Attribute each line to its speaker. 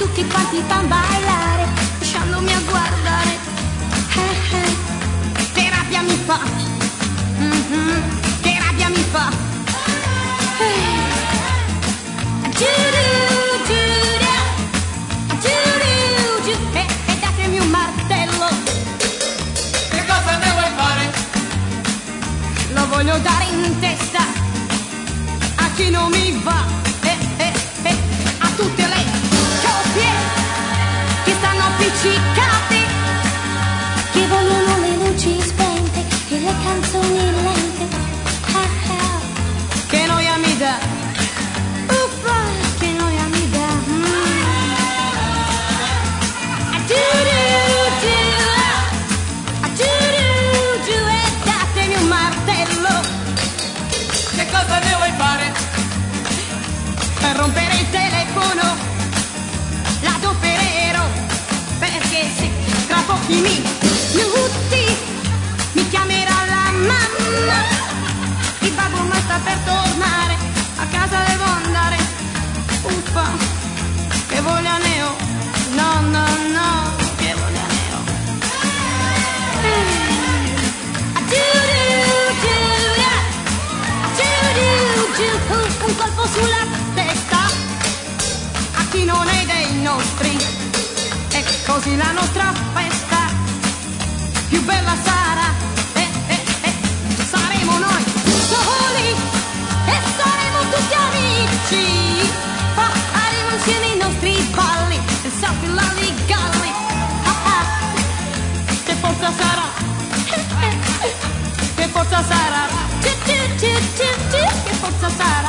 Speaker 1: tutti quanti fan ballare, lasciandomi a guardare. Che rabbia mi fa, che rabbia mi fa. E datemi un martello.
Speaker 2: Che cosa ne vuoi fare?
Speaker 1: Lo voglio dare in testa a chi non mi va, a tutte le coppie che stanno appiccicate, che vogliono le luci spente e le canzoni lente. Che noia mi dà, uffa, che noia mi dà. E datemi un martello.
Speaker 2: Che cosa ne vuoi fare?
Speaker 1: Per rompere il telefono l'adopererò, perché se tra pochi minuti mi chiamerà la mamma, il babbo ma sta per tornare, a casa devo andare. Uffa, che voglia ne ho, no, no, no, che voglia ne ho. Un colpo sulla testa a chi non è dei nostri, e così la nostra festa più bella sarà. Saremo noi soli e saremo tutti amici, faremo insieme i nostri balli e salti l'alligalli. Che forza sarà, che forza sarà, che forza sarà.